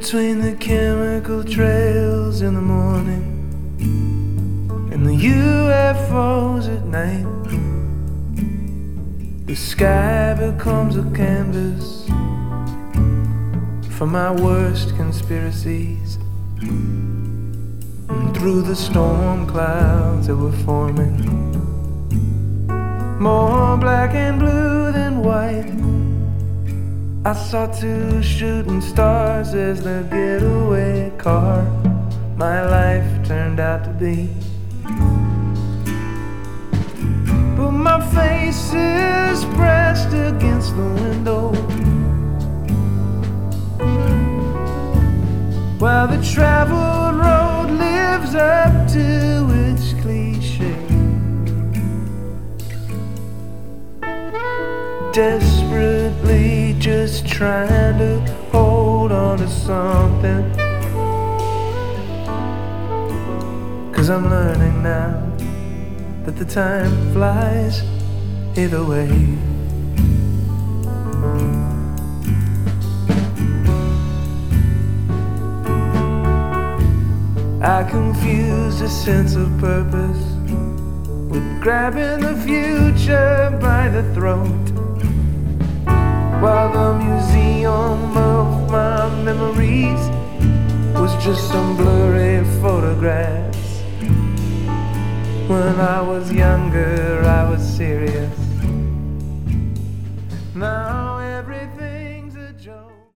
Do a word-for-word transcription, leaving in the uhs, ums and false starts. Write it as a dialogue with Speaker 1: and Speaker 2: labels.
Speaker 1: between the chemical trails in the morning and the U F Os at night. The sky becomes a canvas for my worst conspiracies, and through the storm clouds that were forming, more black and blue than white, I saw two shooting stars as the getaway car my life turned out to be. But my face is pressed against the window, while the traveled road lives up to its cliche. Desperately just trying to hold on to something, 'cause I'm learning now that the time flies either way. I confused a sense of purpose with grabbing the future by the throat, while the museum of my memories was just some blurry photographs. When I was younger, I was serious. Now everything's a joke.